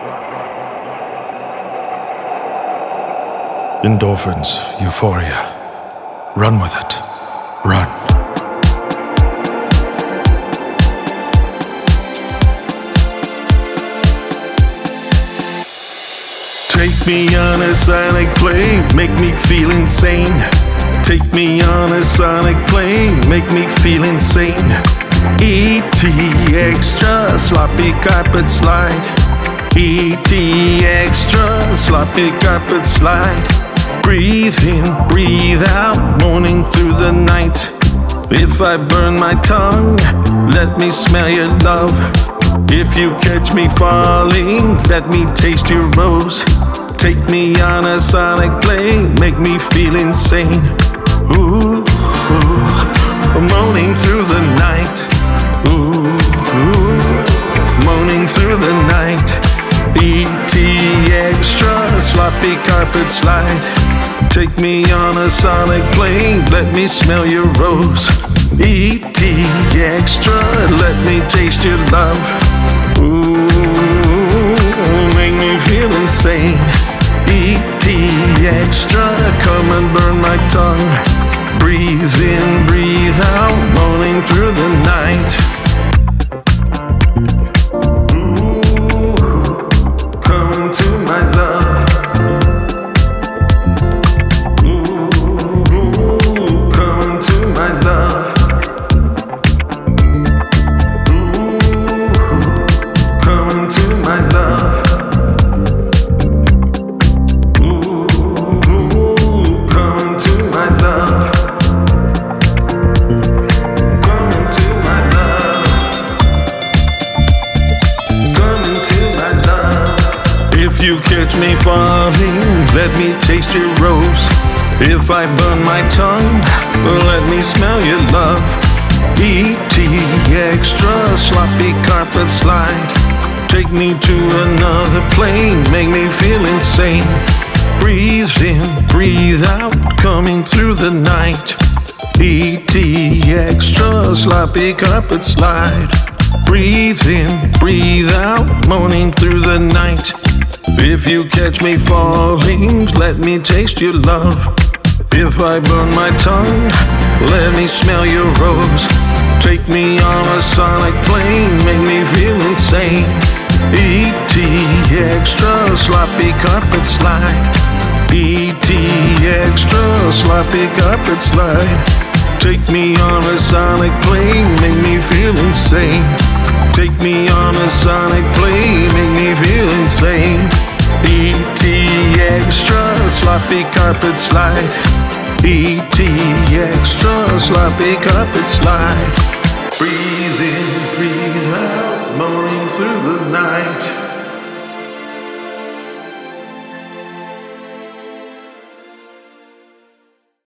Endorphins, euphoria. Run with it. Run. Take me on a sonic plane, make me feel insane. Take me on a sonic plane, make me feel insane. E.T. extra, sloppy carpet slide. E.T. extra, sloppy carpet slide. Breathe in, breathe out, moaning through the night. If I burn my tongue, let me smell your love. If you catch me falling, let me taste your rose. Take me on a sonic plane, make me feel insane. Ooh, ooh, moaning through the night. Ooh, ooh, moaning through the night. E.T. extra, sloppy carpet slide. Take me on a sonic plane, let me smell your rose. E.T. extra, let me taste your love. Ooh, make me feel insane. E.T. extra, come and burn my tongue. Breathe in, breathe out, moaning through the night. If you catch me falling, let me taste your rose. If I burn my tongue, let me smell your love. E.T. extra, sloppy carpet slide. Take me to another plane, make me feel insane. Breathe in, breathe out, coming through the night. E.T. extra, sloppy carpet slide. Breathe in, breathe out, moaning through the night. If you catch me falling, let me taste your love. If I burn my tongue, let me smell your rose. Take me on a sonic plane, make me feel insane. E.T. extra, sloppy carpet slide. E.T. extra, sloppy carpet slide. Take me on a sonic plane, make me feel insane. Take me on a sonic plane, make me feel insane. E.T. extra, sloppy carpet slide. E.T. extra, sloppy carpet slide. Breathe